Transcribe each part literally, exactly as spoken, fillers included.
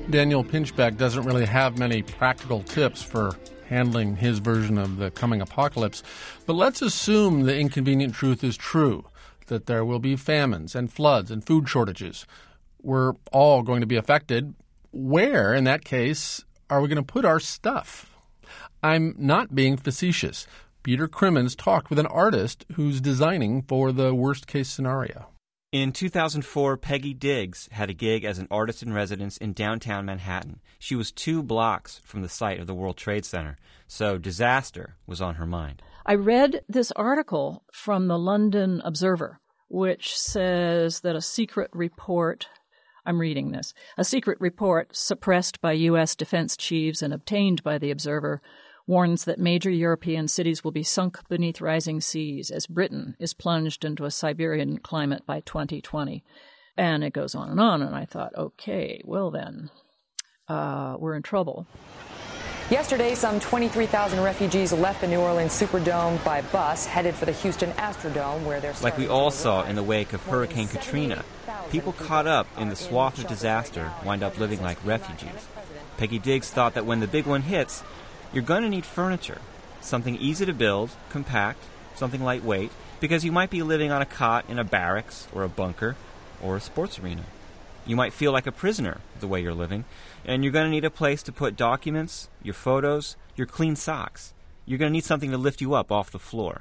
Daniel Pinchbeck doesn't really have many practical tips for handling his version of the coming apocalypse. But let's assume the inconvenient truth is true, that there will be famines and floods and food shortages. We're all going to be affected. Where, in that case, are we going to put our stuff? I'm not being facetious. Peter Crimmins talked with an artist who's designing for the worst-case scenario. In two thousand four, Peggy Diggs had a gig as an artist-in-residence in downtown Manhattan. She was two blocks from the site of the World Trade Center, so disaster was on her mind. I read this article from the London Observer, which says that a secret report, I'm reading this, a secret report suppressed by U S defense chiefs and obtained by the Observer warns that major European cities will be sunk beneath rising seas as Britain is plunged into a Siberian climate by twenty twenty. And it goes on and on, and I thought, okay, well then, uh, we're in trouble. Yesterday, some twenty-three thousand refugees left the New Orleans Superdome by bus, headed for the Houston Astrodome, where they're like we all saw in the wake of Hurricane Katrina. People caught up in the swath of disaster wind up living like refugees. Peggy Diggs thought that when the big one hits, you're going to need furniture, something easy to build, compact, something lightweight, because you might be living on a cot in a barracks or a bunker or a sports arena. You might feel like a prisoner the way you're living, and you're going to need a place to put documents, your photos, your clean socks. You're going to need something to lift you up off the floor.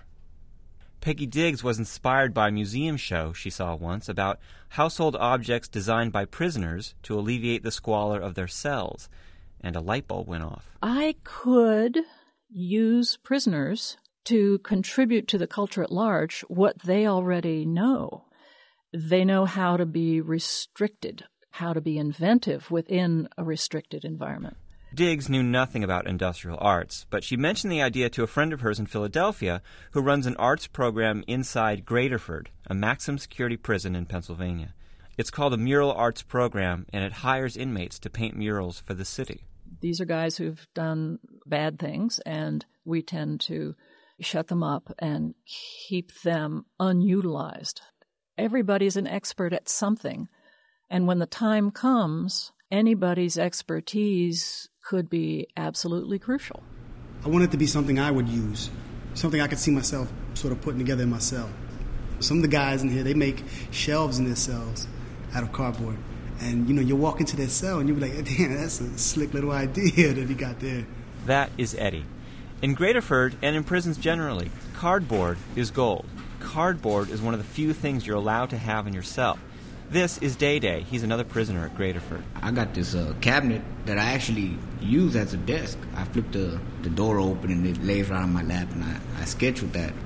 Peggy Diggs was inspired by a museum show she saw once about household objects designed by prisoners to alleviate the squalor of their cells. And a light bulb went off. I could use prisoners to contribute to the culture at large what they already know. They know how to be restricted, how to be inventive within a restricted environment. Diggs knew nothing about industrial arts, but she mentioned the idea to a friend of hers in Philadelphia who runs an arts program inside Graterford, a maximum security prison in Pennsylvania. It's called a Mural Arts Program, and it hires inmates to paint murals for the city. These are guys who've done bad things, and we tend to shut them up and keep them unutilized. Everybody's an expert at something, and when the time comes, anybody's expertise could be absolutely crucial. I want it to be something I would use, something I could see myself sort of putting together in my cell. Some of the guys in here, they make shelves in their cells out of cardboard. And, you know, you walk into that cell and you'll be like, damn, that's a slick little idea that he got there. That is Eddie. In Graterford and in prisons generally, cardboard is gold. Cardboard is one of the few things you're allowed to have in your cell. This is Day Day. He's another prisoner at Graterford. I got this uh, cabinet that I actually use as a desk. I flip the, the door open and it lays right on my lap, and I, I sketch with that.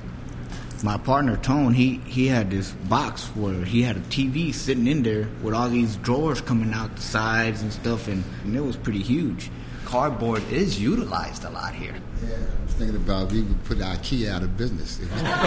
My partner, Tone, he, he had this box where he had a T V sitting in there with all these drawers coming out the sides and stuff, and, and it was pretty huge. Cardboard is utilized a lot here. Yeah, I was thinking about we would put IKEA out of business.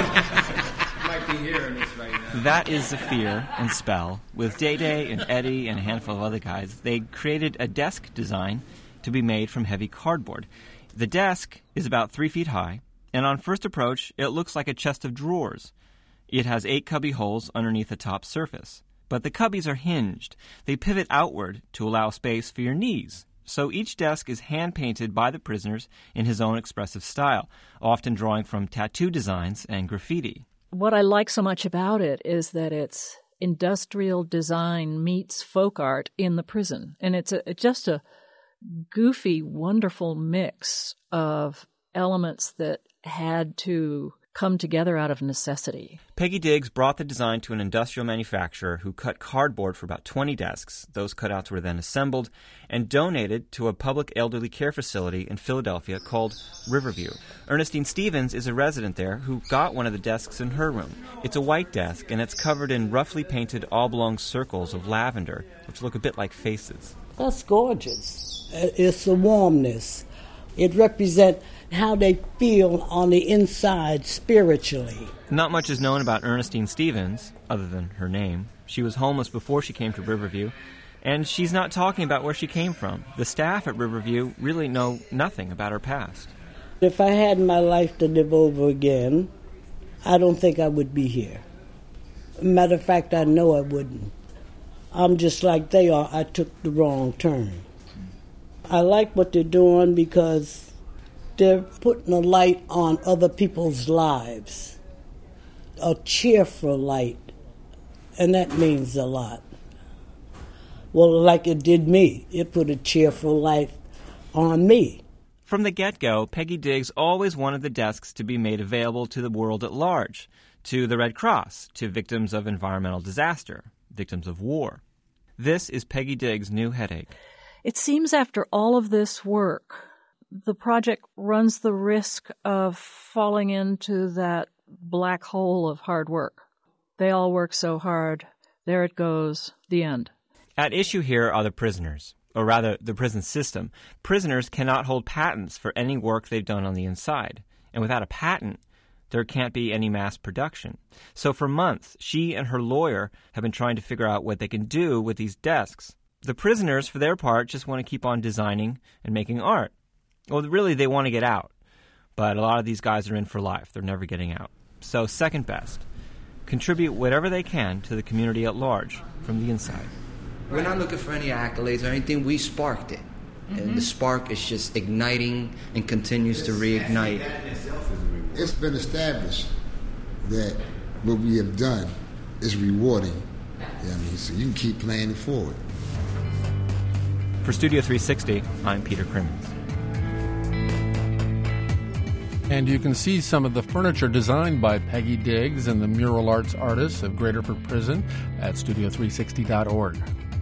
Might be hearing this right now. That is Zafir and Spell. With Day Day and Eddie and a handful of other guys, they created a desk design to be made from heavy cardboard. The desk is about three feet high, and on first approach, it looks like a chest of drawers. It has eight cubby holes underneath the top surface. But the cubbies are hinged. They pivot outward to allow space for your knees. So each desk is hand-painted by the prisoners in his own expressive style, often drawing from tattoo designs and graffiti. What I like so much about it is that it's industrial design meets folk art in the prison. And it's a, just a goofy, wonderful mix of elements that had to come together out of necessity. Peggy Diggs brought the design to an industrial manufacturer who cut cardboard for about twenty desks. Those cutouts were then assembled and donated to a public elderly care facility in Philadelphia called Riverview. Ernestine Stevens is a resident there who got one of the desks in her room. It's a white desk, and it's covered in roughly painted oblong circles of lavender, which look a bit like faces. That's gorgeous. It's a warmness. It represents how they feel on the inside spiritually. Not much is known about Ernestine Stevens, other than her name. She was homeless before she came to Riverview, and she's not talking about where she came from. The staff at Riverview really know nothing about her past. If I had my life to live over again, I don't think I would be here. Matter of fact, I know I wouldn't. I'm just like they are. I took the wrong turn. I like what they're doing because they're putting a light on other people's lives, a cheerful light, and that means a lot. Well, like it did me. It put a cheerful light on me. From the get-go, Peggy Diggs always wanted the desks to be made available to the world at large, to the Red Cross, to victims of environmental disaster, victims of war. This is Peggy Diggs' new headache. It seems after all of this work, the project runs the risk of falling into that black hole of hard work. They all work so hard. There it goes. The end. At issue here are the prisoners, or rather the prison system. Prisoners cannot hold patents for any work they've done on the inside. And without a patent, there can't be any mass production. So for months, she and her lawyer have been trying to figure out what they can do with these desks. The prisoners, for their part, just want to keep on designing and making art. Well, really, they want to get out. But a lot of these guys are in for life. They're never getting out. So second best, contribute whatever they can to the community at large from the inside. We're not looking for any accolades or anything. We sparked it. Mm-hmm. And the spark is just igniting and continues to reignite. It's been established that what we have done is rewarding. Yeah, I mean, so you can keep playing it forward. For Studio three sixty, I'm Peter Crimmins. And you can see some of the furniture designed by Peggy Diggs and the mural arts artists of Graterford Prison at studio three sixty dot org.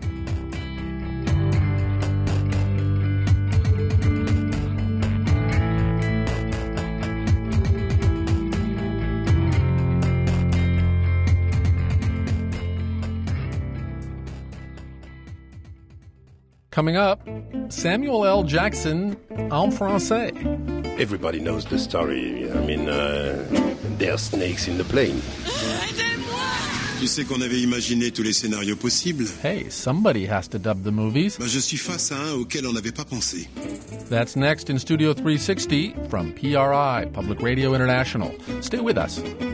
Coming up, Samuel L. Jackson en français. Everybody knows the story. I mean, uh, there are snakes in the plane. Tu sais qu'on avait imaginé tous les scénarios possibles. Hey, somebody has to dub the movies. Ben, je suis face à un auquel on n'avait pas pensé. That's next in Studio three sixty from P R I, Public Radio International. Stay with us.